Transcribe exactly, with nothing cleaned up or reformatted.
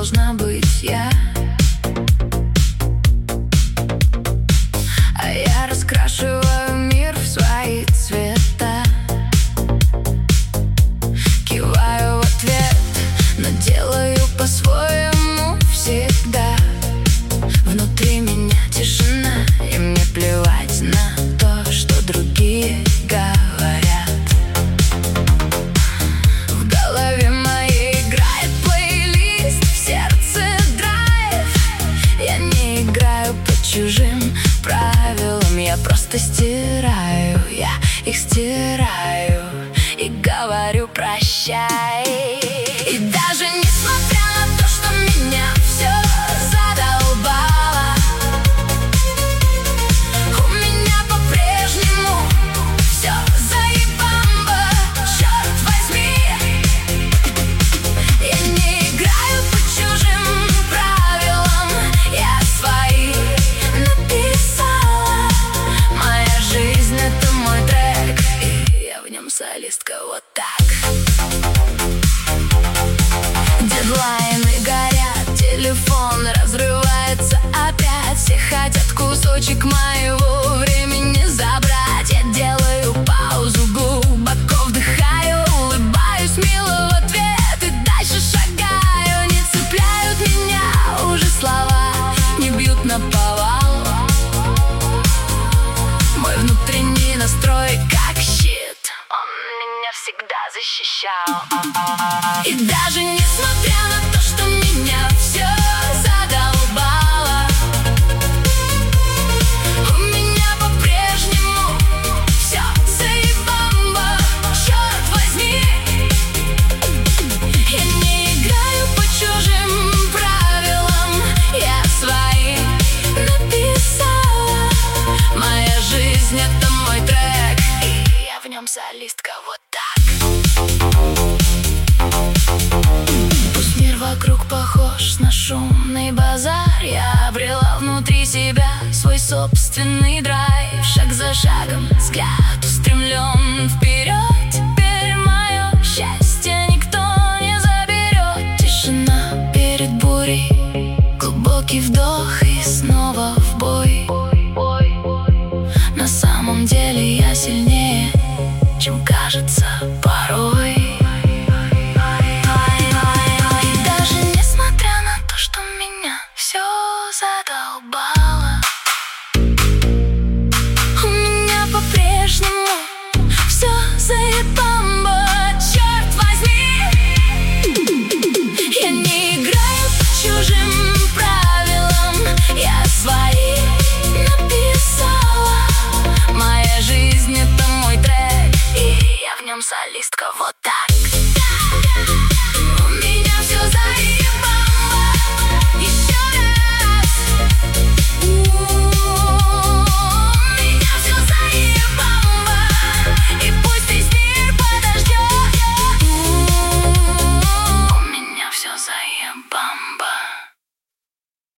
должна быть я. А я раскрашиваю мир в свои цвета, киваю в ответ, но делаю по-своему всегда. Внутри меня тишина, и мне плевать на то, что другие говорят. В голове моей играет плейлист, в сердце драйв. Я не играю по чужим правилам, я просто стираю, я их стираю и говорю прощай. И даже несмотря на то, что меня все задолбало, у меня по-прежнему все заебамбо. Черт возьми, я не играю по чужим правилам, я свои написала. Моя жизнь — это мой трек, и я в нем солистка, вот так. Дедлайны горят, телефон разрывается опять. Все хотят кусочек моего времени забрать. Я делаю паузу, глубоко вдыхаю, улыбаюсь мило в ответ и дальше шагаю. Не цепляют меня уже слова, не бьют наповал. Мой внутренний настрой как щит, он меня всегда защищал. И даже несмотря на то, что меня все задолбало, у меня по-прежнему все заебамбо. Черт возьми, я не играю по чужим правилам, я свои написала. Моя жизнь — это мой трек, и я в нем солистка, вот так. Пусть мир вокруг похож на шумный базар, я обрела внутри себя свой собственный драйв. Шаг за шагом взгляд устремлен вперед.